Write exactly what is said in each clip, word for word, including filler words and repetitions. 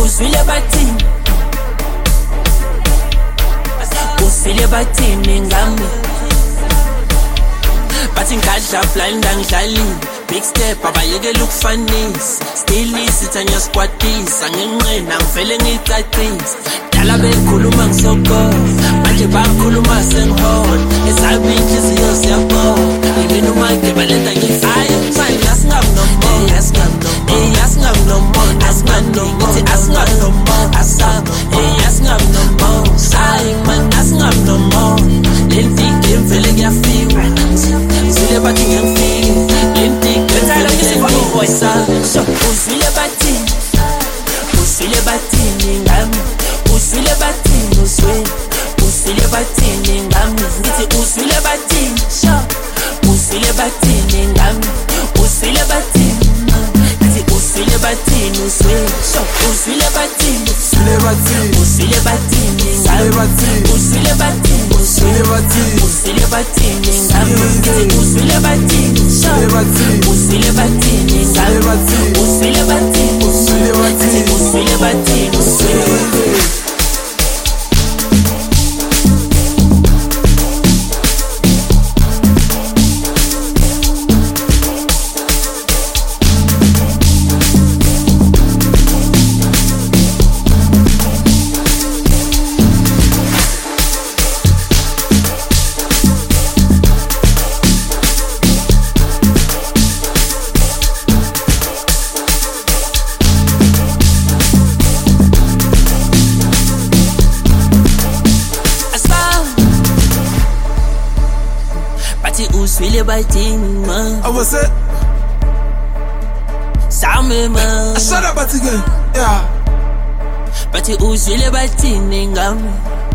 uzwile bathini uzwile bathini ngami bathi ngadla blind angidlali big step abayekela ukufanisa still isithanya squatisa nginqena ngivele ngicacisa dala bekhuluma ngisoko manje bakhuluma sengihona esabi inhliziyo siyabona yini uma ngibalenda ngifayo manje asingabi no more asingabi no more asingabi no more asingabi no more asingabi no more asabi asingabi no more say man asingabi no more lenti ngivele ngiyafika sile bathi ngiyafika lenti ngithanda ngisifuna voice so uzwile bathi uzwile bathini ngami uzwile bathini uzwe uzwile bathini ngami ngithi uzwile bathini sho uzwile bathini ngami uzwile bathini ngithi uzwile bathini uzwe sho uzwile bathini uzwile bathini uzwile bathini ngami uzwile bathini uzwile bathini uzwile bathini ngami ngithi uzwile bathini sho uzwile bathini ngami uzwile bathini uzwile bathini uzwile bathini uzwe uzwile bathini man I was it Same man shut up bathi again yeah bathi uzwile bathini ngami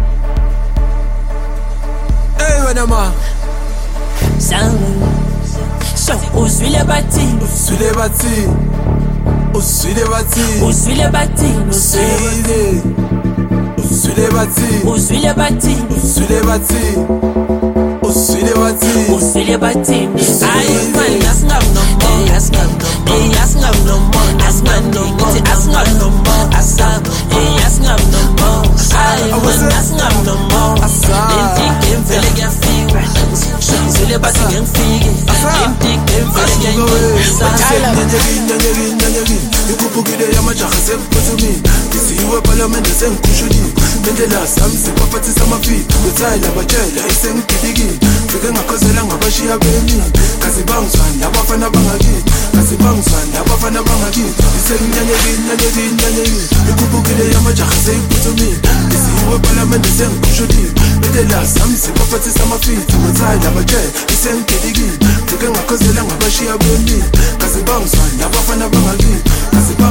hey wena ma Same so uzwile bathini uzwile bathini uzwile bathini uzwile bathini uzwile uzwile bathini uzwile bathini uzwile bathini uzwile bathini uzwile bathini ayi man asingabi no more asingabi no more asingabi no more asingabi no more asingabi no more asabi asingabi no more ayi man asingabi no more lenti ngivele ngiyafika uzwile bathini ngifike lenti ngivele ngiyafika nyanyeki nyanyeki ikhuphukile yamajaha sekuphethumile isiwe parliament sengikhushulile bendlela sami sipaphathisa amafiti bethayi labatshela isengididikile fike ngakhozela ngabashiya bemi kazi bangizwani abafana bangakithi kazi bangizwani abafana bangakithi isenginyanyeki nyanyeki nyanyeki ikhuphukile yamajaha sekuphethumile isiwe parliament sengikhushulile bendlela sami sipaphathisa amafiti bethayi labatshela isengididikile fike ngakhozela ngabashiya bemi kazi bangizwani abafana bangakithi kazi